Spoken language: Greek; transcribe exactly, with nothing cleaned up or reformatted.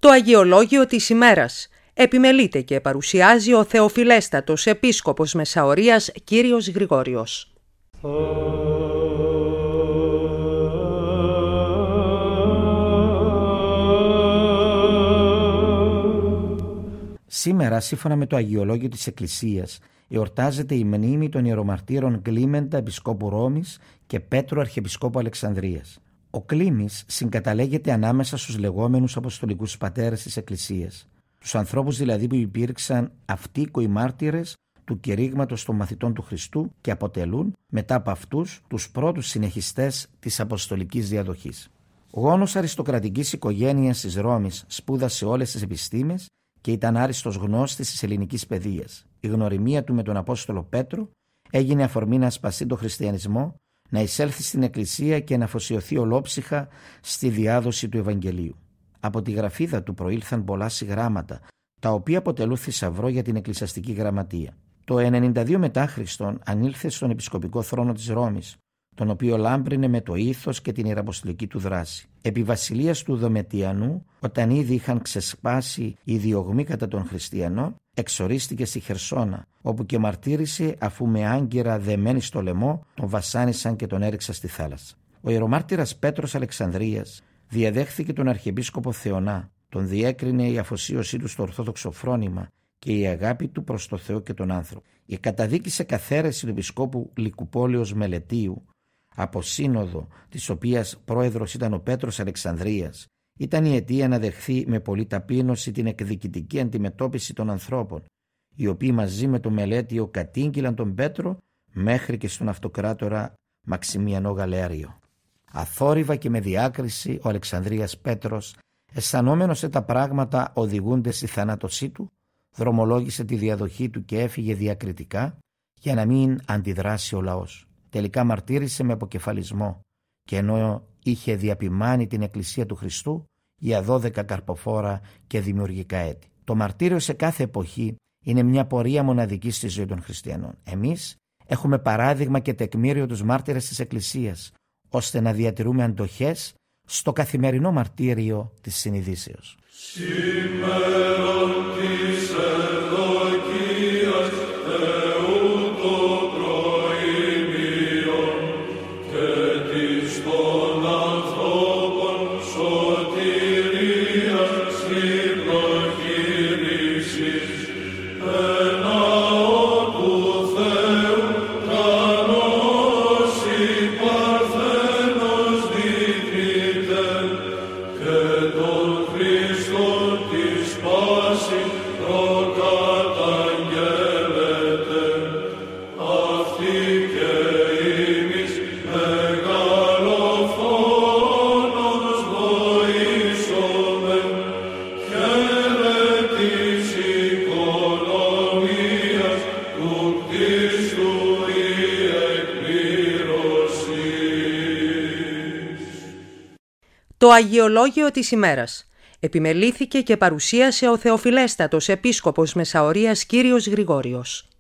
Το Αγιολόγιο της ημέρας επιμελείται και παρουσιάζει ο Θεοφιλέστατος Επίσκοπος Μεσαωρίας κύριος Γρηγόριος. Σήμερα, σύμφωνα με το Αγιολόγιο της Εκκλησίας, εορτάζεται η μνήμη των ιερομαρτύρων Κλίμεντα, Επισκόπου Ρώμης, και Πέτρου, Αρχιεπισκόπου Αλεξανδρίας. Ο Κλίμης συγκαταλέγεται ανάμεσα στους λεγόμενους Αποστολικούς Πατέρες της Εκκλησίας, τους ανθρώπους δηλαδή που υπήρξαν αυτοίκοοι μάρτυρες του κηρύγματος των μαθητών του Χριστού και αποτελούν μετά από αυτούς τους πρώτους συνεχιστές της Αποστολικής διαδοχής. Γόνος αριστοκρατικής οικογένειας της Ρώμης, σπούδασε όλες τις επιστήμες και ήταν άριστος γνώστης της ελληνικής παιδείας. Η γνωριμία του με τον Απόστολο Πέτρο έγινε αφορμή να σπαστεί τον χριστιανισμό, να εισέλθει στην Εκκλησία και να αφοσιωθεί ολόψυχα στη διάδοση του Ευαγγελίου. Από τη γραφίδα του προήλθαν πολλά συγγράμματα, τα οποία αποτελούν θησαυρό για την εκκλησιαστική γραμματεία. Το ενενήντα δύο μετά Χριστόν ανήλθε στον επισκοπικό θρόνο της Ρώμης, τον οποίο λάμπρινε με το ήθος και την ιεραποστολική του δράση. Επί βασιλείας του Δομετιανού, όταν ήδη είχαν ξεσπάσει οι διωγμοί κατά των χριστιανών, εξορίστηκε στη Χερσόνα, όπου και μαρτύρησε, αφού με άγκυρα δεμένη στο λαιμό τον βασάνισαν και τον έριξαν στη θάλασσα. Ο ιερομάρτυρας Πέτρος Αλεξανδρίας διαδέχθηκε τον Αρχιεπίσκοπο Θεωνά, τον διέκρινε η αφοσίωσή του στο ορθόδοξο φρόνημα και η αγάπη του προς το Θεό και τον άνθρωπο. Η καταδίκη σε καθαίρεση του Επισκόπου Λυκουπόλεως Μελετίου, από σύνοδο της οποίας πρόεδρος ήταν ο Πέτρος Αλεξανδρίας, ήταν η αιτία να δεχθεί με πολλή ταπείνωση την εκδικητική αντιμετώπιση των ανθρώπων, οι οποίοι μαζί με το Μελέτιο κατήγγυλαν τον Πέτρο μέχρι και στον αυτοκράτορα Μαξιμιανό Γαλέαριο. Αθόρυβα και με διάκριση ο Αλεξανδρίας Πέτρος, αισθανόμενος τα πράγματα οδηγούνται στη θανάτωσή του, δρομολόγησε τη διαδοχή του και έφυγε διακριτικά για να μην αντιδράσει ο λαός. Τελικά μαρτύρησε με αποκεφαλισμό και ενώ είχε διαπημάνει την Εκκλησία του Χριστού για δώδεκα καρποφόρα και δημιουργικά έτη. Το μαρτύριο σε κάθε εποχή είναι μια πορεία μοναδική στη ζωή των χριστιανών. Εμείς έχουμε παράδειγμα και τεκμήριο τους μάρτυρες της Εκκλησίας, ώστε να διατηρούμε αντοχές στο καθημερινό μαρτύριο της συνειδήσεως. Το Αγιολόγιο της ημέρας επιμελήθηκε και παρουσίασε ο Θεοφιλέστατος Επίσκοπος Μεσαωρίας κύριος Γρηγόριος.